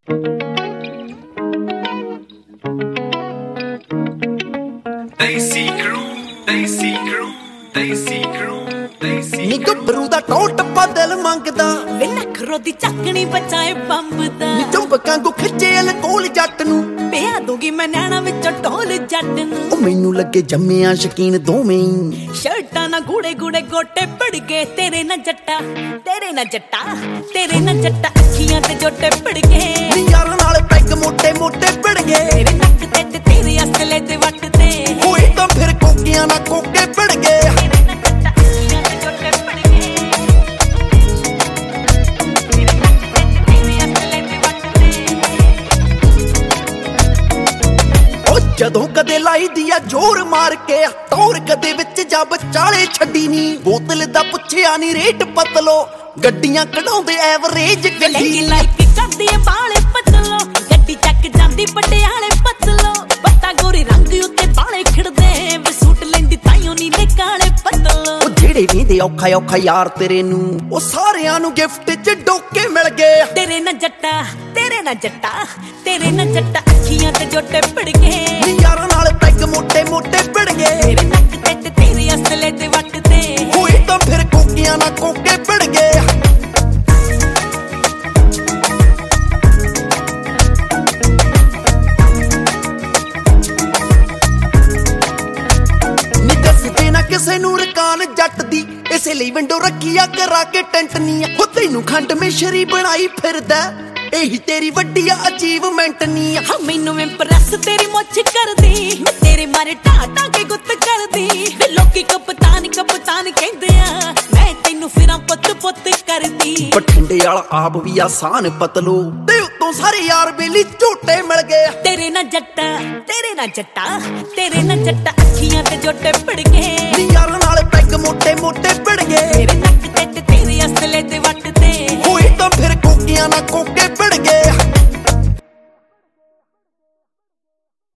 ਨੀ ਗੱਭਰੂ ਦਾ ਟੋਟ ਬਦਲ ਮੰਗਦਾ ਵੇ ਨਖਰੋ ਦੀ ਚੱਕਣੀ ਬਚਾਏ ਬੰਬ ਦਾ ਨੀ ਚੁੰਬਕਾਂ ਕੋ ਖਿੱਚੇ ਅਲਕੋਲ ਜੱਟ ਨੂੰ ਪਿਆ ਦੂਗੀ ਮੈਂ ਨੈਣਾ ਵਿੱਚੋਂ ਢੋਲ ਜੱਟ ਨੂੰ ਉਹ ਮੈਨੂੰ ਲੱਗੇ ਜੰਮਿਆ ਸ਼ਕੀਨ ਦੋਵੇਂ ਸ਼ਰਟਾਂ ਨਾ ਗੂੜੇ ਗੂੜੇ ਗੋਟੇ ਪੜ ਗਏ ਤੇਰੇ ਨਾ ਜੱਟਾ ਤੇਰੇ ਨਾ ਜੱਟਾ ਤੇਰੇ ਨਾ ਜੱਟਾ ਅੱਖੀਆਂ ਤੇ ਜੋਟੇ ਪੜ ਗਏ ਨੀ ਯਾਰਾਂ ਨਾਲ ਪੈਗ ਮੋਟੇ ਮੋਟੇ ਪੜ ਗਏ ਤੇਰੇ ਨੱਕ ਤੇ ਤੇਰੇ ਅਸਲੇ ਤੇ ਵੱਟਦੇ ਹੋਏ ਤਾਂ ਫਿਰ ਕੋਕਿਆਂ ਨਾਲ ਕੋਕੇ ਪੜ ਗਏ ਜਦੋਂ ਕਦੇ ਲਾਈ ਦੀਆ ਜ਼ੋਰ ਮਾਰ ਕੇ ਟੌਰ ਕਦੇ ਵਿੱਚ ਜਾ ਵਿਚਾਲੇ ਛੱਡੀ ਨੀ ਬੋਤਲ ਦਾ ਪੁੱਛਿਆ ਨੀ ਰੇਟ ਪਤਲੋ ਗੱਡੀਆਂ ਕਢਾਉਂਦੇ ਐਵਰੇਜ ਗੱਡੀ ਲਾਈਕ ਕਰਦੀ ਏ ਬਾਲੇ ਪਤਲੋ ਗੱਡੀ ਚੱਕ ਜਾਂਦੀ ਪਟਿਆਲੇ ਪਤਲੋ ਪੱਤਾ ਗੋਰੀ ਰੰਗ ਉੱਤੇ ਬਾਲੇ ਖਿੜਦੇ ਵੇ ਸੂਟ ਲੈਂਦੀ ਤਾਈਓ ਨੀਲੇ ਕਾਲੇ ਪਤਲੋ ਉਹ ਜਿਹੜੇ ਵੀਂਦੇ ਔਖਾ ਔਖਾ ਯਾਰ ਤੇਰੇ ਨੂੰ ਉਹ ਸਾਰਿਆਂ ਨੂੰ ਗਿਫਟ 'ਚ ਡੋਕੇ ਮਿਲ ਗਏ ਤੇਰੇ ਨਾ ਜੱਟਾ ਤੇਰੇ ਨਾ ਜੱਟਾ ਤੇਰੇ ਨਾ ਜੱਟਾ ਅੱਖੀਆਂ ਤੇ ਜੋਟੇ ਪੜ ਗਏ ਨੀ ਯਾਰਾਂ ਨਾਲ ਪੈਗ ਮੋਟੇ ਮੋਟੇ ਪੜ ਗਏ ਤੇਰੇ ਨੱਕ ਤੇ ਤੇਰੇ ਅਸਲੇ ਤੇ ਵੱਟਦੇ ਹੋਏ ਤਾਂ ਫਿਰ ਕੋਕਿਆਂ ਨਾਲ ਕੋਕੇ ਪੜ ਗਏ ਕਿਸੇ ਨੂੰ ਰਕਾਨ ਜੱਟ ਦੀ ਇਸੇ ਲਈ ਵਿੰਡੋ ਰੱਖੀਆ ਕਰਾ ਕੇ ਟੈਂਟ ਨੀ ਹੋ ਤੈਨੂੰ ਖੰਡ ਮਿਸ਼ਰੀ ਬਣਾਈ ਫਿਰਦਾ ਇਹੀ ਤੇਰੀ ਵੱਡੀ ਅਚੀਵਮੈਂਟ ਨੀ ਹਾਂ ਮੈਨੂੰ ਇੰਪ੍ਰੈਸ ਤੇਰੀ ਮੁੱਛ ਕਰਦੀ ਤੇਰੇ ਮਾਰੇ ਢਾਟਾ ਕੇ ਗੁੱਤ ਕਰਦੀ ਵੇ ਲੋਕੀ ਕਪਤਾਨ ਕਪਤਾਨ ਕਹਿੰਦੇ ਆ ਮੈਂ ਤੈਨੂੰ ਫਿਰਾਂ ਪੁੱਤ ਪੁੱਤ ਕਰਦੀ ਬਠਿੰਡੇ ਵਾਲਾ ਆਪ ਵੀ ਆਸਾਨ ਪਤਲੋ ਤੇ ਉਤੋਂ ਸਾਰੇ ਯਾਰ ਬੇਲੀ ਝੋਟੇ ਮਿਲ ਗਏ ਤੇਰੇ ਨਾ ਜੱਟਾ ਤੇਰੇ ਨਾ ਜੱਟਾ ਤੇਰੇ ਨਾ ਜੱਟਾ ਅੱਖੀਆਂ ਤੇ ਜੋਟੇ ਪੜ ਗਏ ਨੀ ਯਾਰਾਂ